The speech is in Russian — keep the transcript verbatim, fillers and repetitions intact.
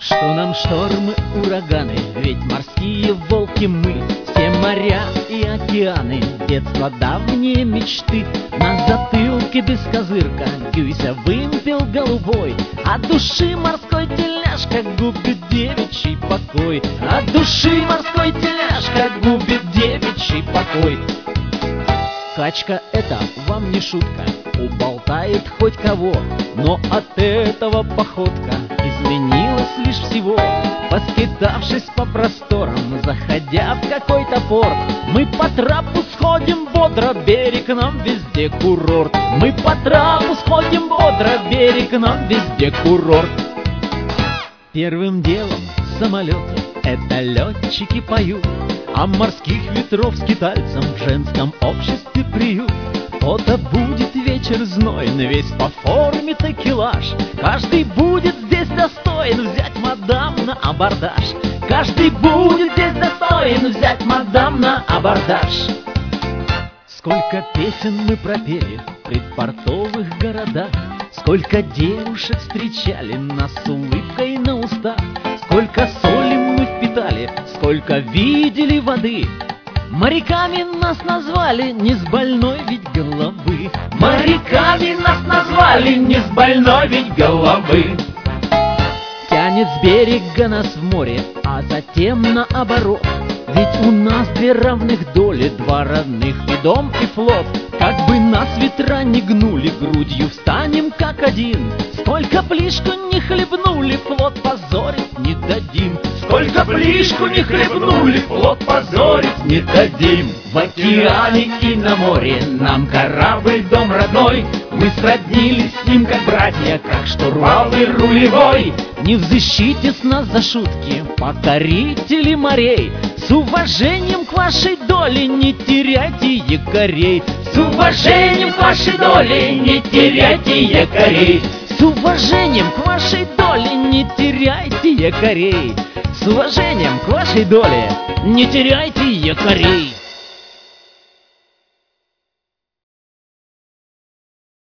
Что нам штормы, ураганы, ведь морские волки мы. Все моря и океаны, детство давние мечты. На затылке без козырка Гюйся вымпел голубой. От души морской теляшка губит девичий покой. От души морской теляшка губит девичий покой. Качка — это вам не шутка, уболтает хоть кого, но от этого походка изменилась лишь всего. Поскитавшись по просторам, заходя в какой-то порт, мы по трапу сходим бодро, берег нам везде курорт. Мы по трапу сходим бодро, берег нам везде курорт. Первым делом в самолете это летчики поют о морских ветров скитальцам в женском обществе приют. То-то будет вечер знойный, весь по форме такелаж. Каждый будет здесь достоин взять мадам на абордаж. Каждый будет здесь достоин взять мадам на абордаж. Сколько песен мы пропели в предпортовых городах, сколько девушек встречали нас с улыбкой на устах, сколько соли мы впитали, сколько видели воды. Моряками нас назвали не с больной ведь головы. Моряками нас назвали не с больной ведь головы. Тянет с берега нас в море, а затем наоборот. Ведь у нас две равных доли, два родных и дом, и флот. Как бы нас ветра не гнули, грудью встанем как один. Сколько плишку не хлебнули, флот позорить не дадим. Сколько плишку не хлебнули, флот позорить не дадим. В океане и на море нам корабль дом родной. Мы сроднились с ним как братья, как штурвал и рулевой. Не взыщите с нас за шутки, покорители морей. С уважением к вашей доле не теряйте якорей. С уважением к вашей доле не теряйте якорей. С уважением к вашей доле не теряйте якорей. С уважением к вашей доле не теряйте якорей.